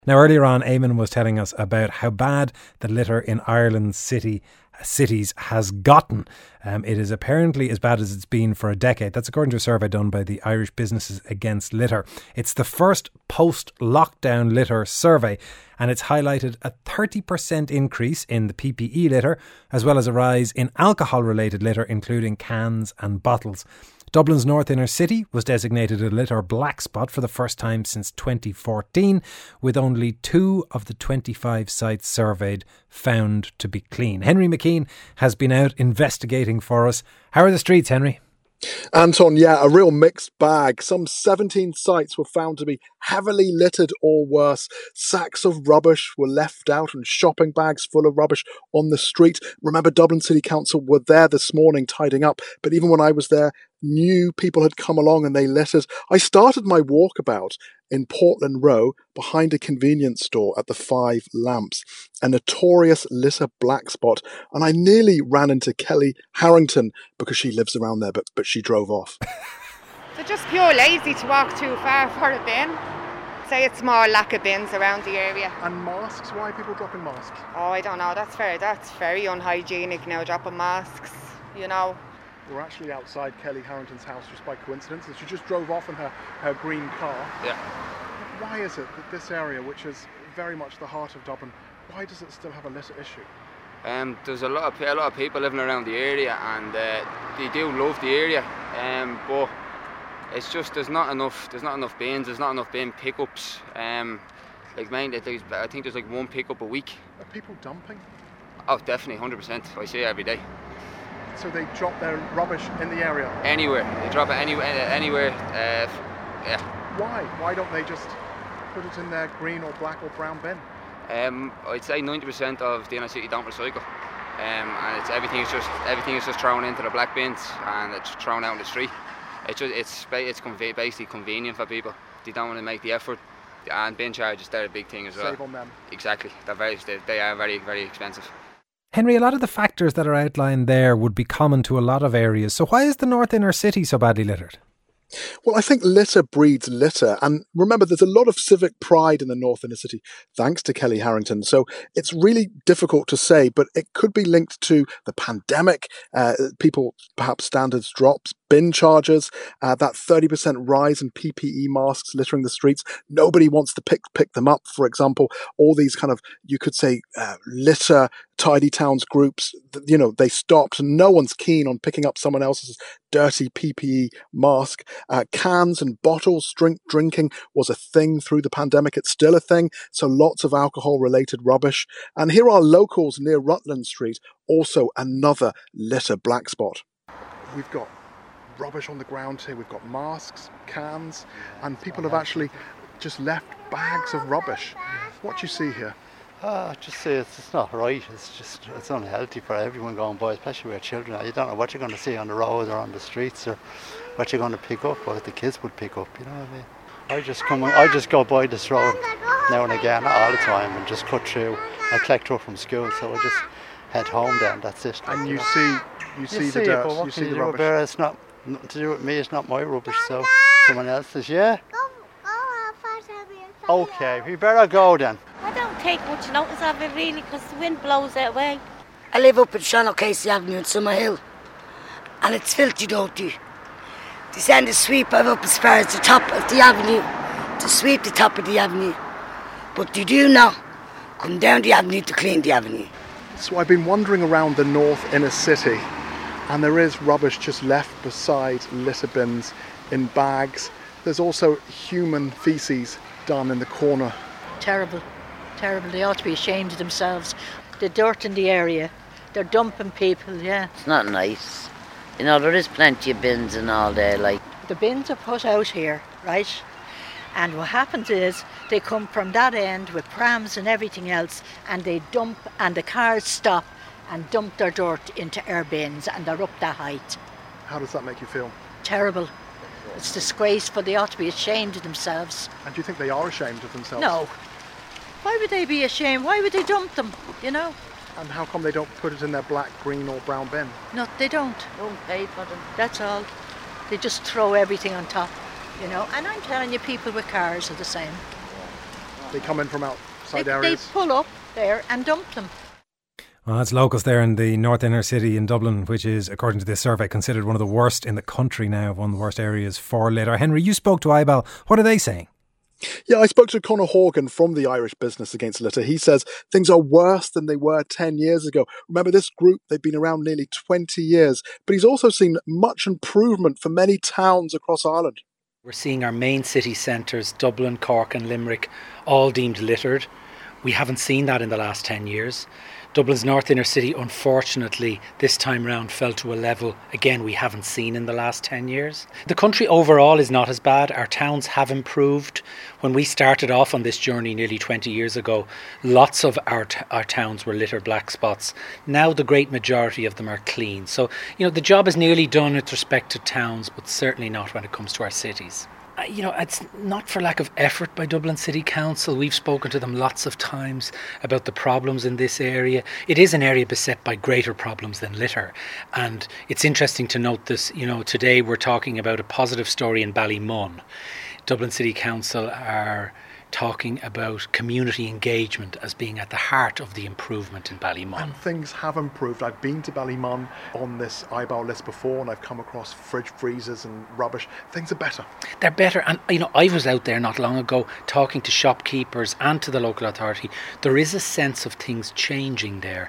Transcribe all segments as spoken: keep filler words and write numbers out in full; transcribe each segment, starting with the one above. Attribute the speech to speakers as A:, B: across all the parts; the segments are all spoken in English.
A: Now, earlier on, Eamon was telling us about how bad the litter in Ireland's city cities has gotten. Um, it is apparently as bad as it's been for a decade. That's according to a survey done by the Irish Businesses Against Litter. It's the first post-lockdown litter survey, and it's highlighted a thirty percent increase in the P P E litter, as well as a rise in alcohol-related litter, including cans and bottles. Dublin's North Inner City was designated a litter black spot for the first time since twenty fourteen, with only two of the twenty-five sites surveyed found to be clean. Henry McKean has been out investigating for us. How are the streets, Henry?
B: Anton, yeah, a real mixed bag. Some seventeen sites were found to be heavily littered or worse. Sacks of rubbish were left out and shopping bags full of rubbish on the street. Remember, Dublin City Council were there this morning tidying up, but even when I was there, new people had come along and they littered. I started my walkabout in Portland Row behind a convenience store at the Five Lamps, a notorious litter black spot, and I nearly ran into Kelly Harrington because she lives around there, but, but she drove off.
C: They're just pure lazy to walk too far for a bin. Say it's more lack of bins around the area.
B: And masks? Why are people dropping masks?
C: Oh, I don't know. That's very, that's very unhygienic now, dropping masks, you know.
B: We're actually outside Kelly Harrington's house just by coincidence, and she just drove off in her, her green car.
D: Yeah.
B: Why is it that this area, which is very much the heart of Dublin, why does it still have a litter issue?
D: Um, there's a lot of a lot of people living around the area, and uh, they do love the area. Um, but it's just there's not enough. There's not enough bins. There's not enough bin pickups. Um, like mainly, I think there's like one pickup a week.
B: Are people dumping?
D: Oh, definitely, one hundred percent. I see it every day.
B: So they drop their rubbish in the area?
D: Anywhere. They drop it anywhere. Anywhere. Uh, yeah.
B: Why? Why don't they just put it in their green or black or brown bin?
D: Um, I'd say ninety percent of the inner city don't recycle, um, and it's everything is just everything is just thrown into the black bins and it's thrown out in the street. It's just it's it's conve- basically convenient for people. They don't want to make the effort, and bin charges, they're a big thing as well.
B: Save on them.
D: Exactly. They're very they, they are very very expensive.
A: Henry, a lot of the factors that are outlined there would be common to a lot of areas. So why is the North Inner City so badly littered?
B: Well, I think litter breeds litter. And remember, there's a lot of civic pride in the North Inner City, thanks to Kelly Harrington. So it's really difficult to say, but it could be linked to the pandemic. Uh, people, perhaps standards drops, bin charges, uh, that thirty percent rise in P P E masks littering the streets. Nobody wants to pick pick them up, for example. All these kind of, you could say, uh, litter tidy towns groups, you know, they stopped and no one's keen on picking up someone else's dirty P P E mask. Uh, cans and bottles, drink drinking was a thing through the pandemic. It's still a thing. So lots of alcohol related rubbish. And here are locals near Rutland Street, also another litter black spot. We've got rubbish on the ground here. We've got masks, cans, and people have actually just left bags of rubbish. What do you see here?
E: Uh, just say it's, it's not right. It's just it's unhealthy for everyone going by, especially with children. You don't know what you're going to see on the road or on the streets, or what you're going to pick up, what the kids would pick up. You know what I mean? I just come, I just go by this road now and again, not all the time, and just cut through. I collect her from school, so I just head home then. That's it.
B: And you,
E: you know.
B: see, you, you see the dirt,
E: it,
B: you see the
E: you
B: rubbish.
E: It, it's not nothing to do with me. It's not my rubbish. So someone else's. Yeah. Okay, we better go then.
F: I don't take much notice of it really, because the wind blows it away.
G: I live up at Sean O'Casey Avenue in Summerhill, and it's filthy dirty. They send a sweeper up as far as the top of the avenue to sweep the top of the avenue, but they do now come down the avenue to clean the avenue.
B: So I've been wandering around the North Inner City, and there is rubbish just left beside litter bins in bags. There's also human faeces done in the corner.
H: Terrible, terrible. They ought to be ashamed of themselves. The dirt in the area, they're dumping people, yeah.
I: It's not nice. You know, there is plenty of bins and all there, like.
H: The bins are put out here, right? And what happens is they come from that end with prams and everything else, and they dump, and the cars stop and dump their dirt into our bins, and they're up that height.
B: How does that make you feel?
H: Terrible. It's disgraceful. They ought to be ashamed of themselves.
B: And do you think they are ashamed of themselves?
H: No. Why would they be ashamed? Why would they dump them, you know?
B: And how come they don't put it in their black, green or brown bin?
H: No, they don't.
I: Don't pay for them.
H: That's all. They just throw everything on top, you know. And I'm telling you, people with cars are the same.
B: They come in from outside
H: they,
B: areas.
H: They pull up there and dump them.
A: Well, that's locals there in the north inner city in Dublin, which is, according to this survey, considered one of the worst in the country now, one of the worst areas for litter. Henry, you spoke to I B A L. What are they saying?
B: Yeah, I spoke to Conor Horgan from the Irish Business Against Litter. He says things are worse than they were ten years ago. Remember, this group, they've been around nearly twenty years, but he's also seen much improvement for many towns across Ireland.
J: We're seeing our main city centres, Dublin, Cork and Limerick, all deemed littered. We haven't seen that in the last ten years. Dublin's north inner city, unfortunately, this time round fell to a level, again, we haven't seen in the last ten years. The country overall is not as bad. Our towns have improved. When we started off on this journey nearly twenty years ago, lots of our, t- our towns were litter black spots. Now the great majority of them are clean. So, you know, the job is nearly done with respect to towns, but certainly not when it comes to our cities. You know, it's not for lack of effort by Dublin City Council. We've spoken to them lots of times about the problems in this area. It is an area beset by greater problems than litter. And it's interesting to note this, you know, today we're talking about a positive story in Ballymun. Dublin City Council are talking about community engagement as being at the heart of the improvement in Ballymun.
B: And things have improved. I've been to Ballymun on this I B A L list before, and I've come across fridge freezers and rubbish. Things are better.
J: They're better. And, you know, I was out there not long ago talking to shopkeepers and to the local authority. There is a sense of things changing there.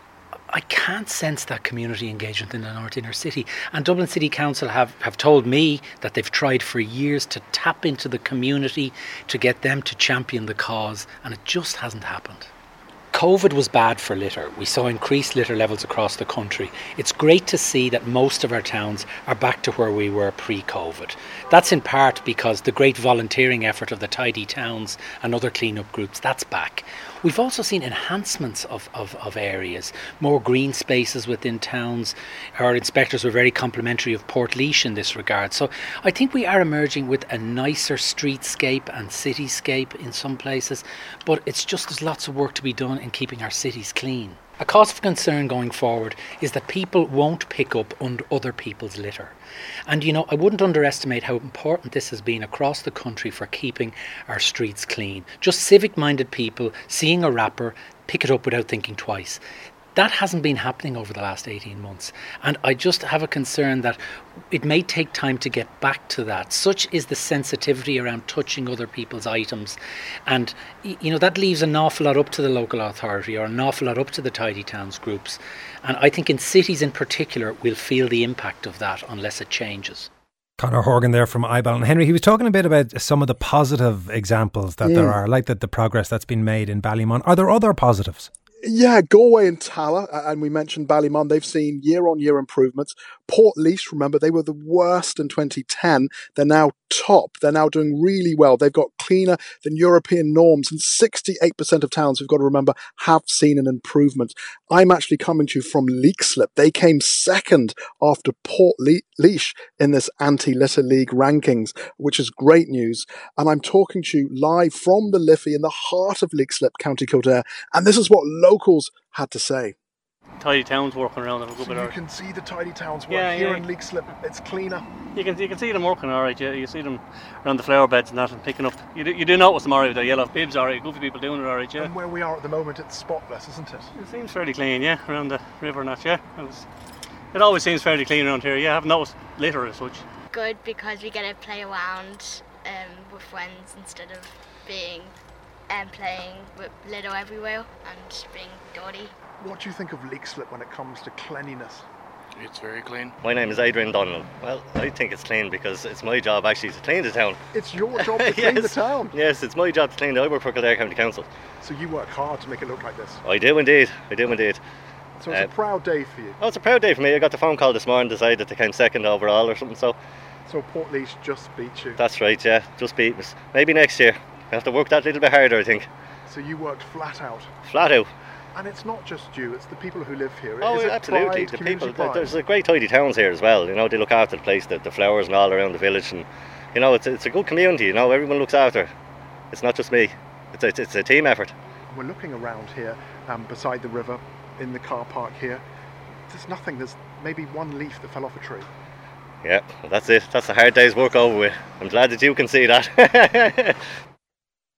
J: I can't sense that community engagement in the north inner city. And Dublin City Council have, have told me that they've tried for years to tap into the community to get them to champion the cause, and it just hasn't happened. COVID was bad for litter. We saw increased litter levels across the country. It's great to see that most of our towns are back to where we were pre-COVID. That's in part because the great volunteering effort of the Tidy Towns and other clean-up groups, that's back. We've also seen enhancements of, of, of areas, more green spaces within towns. Our inspectors were very complimentary of Portlaoise in this regard. So I think we are emerging with a nicer streetscape and cityscape in some places, but it's just there's lots of work to be done in keeping our cities clean. A cause of concern going forward is that people won't pick up under other people's litter. And, you know, I wouldn't underestimate how important this has been across the country for keeping our streets clean. Just civic-minded people seeing a wrapper, pick it up without thinking twice. That hasn't been happening over the last eighteen months. And I just have a concern that it may take time to get back to that. Such is the sensitivity around touching other people's items. And, you know, that leaves an awful lot up to the local authority or an awful lot up to the Tidy Towns groups. And I think in cities in particular, we'll feel the impact of that unless it changes.
A: Conor Horgan there from I B A L. And Henry, he was talking a bit about some of the positive examples that
B: yeah.
A: there are, like the, the progress that's been made in Ballymun. Are there other positives?
B: Yeah, Galway and Tala, and we mentioned Ballymun, they've seen year-on-year improvements. Portlaoise, remember, they were the worst in twenty ten. They're now top. They're now doing really well. They've got cleaner than European norms, and sixty-eight percent of towns, we've got to remember, have seen an improvement. I'm actually coming to you from Leixlip. They came second after Portlaoise in this anti-litter league rankings, which is great news. And I'm talking to you live from the Liffey in the heart of Leixlip, County Kildare, and this is what locals had to say.
K: Tidy Towns working around them a good
B: so
K: bit.
B: You can see the Tidy Towns work
K: yeah,
B: here
K: yeah.
B: in Leixlip. It's cleaner.
K: You can you can see them working all right. Yeah, you see them around the flower beds and that, and picking up. You do, you do notice them all right with their yellow bibs, all right. Goofy people doing it all right. Yeah.
B: And where we are at the moment, it's spotless, isn't it?
K: It seems fairly clean, yeah, around the river and that. Yeah, it, was, it always seems fairly clean around here. Yeah, I haven't noticed litter as such.
L: Good because we get to play around um, with friends instead of being and um, playing with litter everywhere and being dirty.
B: What do you think of Leixlip when it comes to cleanliness?
M: It's very clean.
N: My name is Adrian Donnell. Well, I think it's clean because it's my job actually to clean the town.
B: It's your job to clean
N: yes.
B: the town?
N: Yes, it's my job to clean the I work for Kildare County Council.
B: So you work hard to make it look like this?
N: I do indeed, I do indeed.
B: So it's uh, a proud day for you?
N: Oh, it's a proud day for me. I got the phone call this morning, decided that they came second overall or something, so...
B: So Portlaoise just beat you?
N: That's right, yeah, just beat us. Maybe next year. I have to work that a little bit harder, I think.
B: So you worked flat out?
N: Flat out.
B: And it's not just you, it's the people who live here.
N: Oh,
B: Is it
N: absolutely.
B: Pride,
N: the people.
B: Pride?
N: There's a great Tidy Towns here as well. You know, they look after the place, the, the flowers and all around the village, and you know, it's it's a good community. You know, everyone looks after. It's not just me. It's a, it's a team effort.
B: We're looking around here, um, beside the river, in the car park here. There's nothing. There's maybe one leaf that fell off a tree.
N: Yeah, well, that's it. That's a hard day's work over with. I'm glad that you can see that.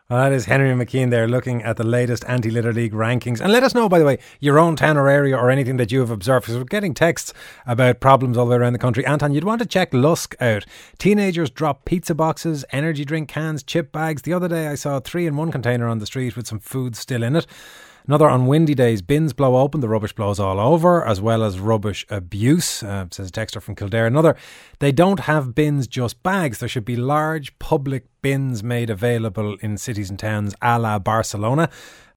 A: Well, that is Henry McKean there looking at the latest Anti-Litter League rankings. And let us know, by the way, your own town or area or anything that you have observed, because we're getting texts about problems all the way around the country. Anton, you'd want to check Lusk out. Teenagers drop pizza boxes, energy drink cans, chip bags. The other day I saw three in one container on the street with some food still in it. Another, on windy days, bins blow open, the rubbish blows all over, as well as rubbish abuse, uh, says a texter from Kildare. Another, they don't have bins, just bags. There should be large public bins made available in cities and towns a la Barcelona.